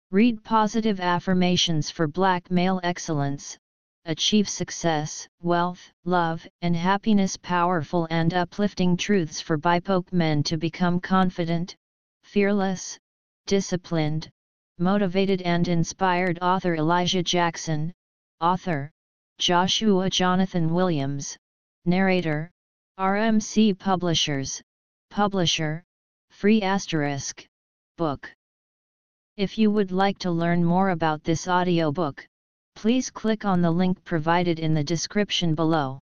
Read positive affirmations for Black male excellence. Achieve success, wealth, love, and happiness. Powerful and uplifting truths for BIPOC men to become confident, fearless, disciplined, motivated and inspired. Author Elijah Jackson. Author Joshua Jonathan Williams. Narrator RMC Publishers. Publisher Free *. Book. If you would like to learn more about this audiobook, please click on the link provided in the description below.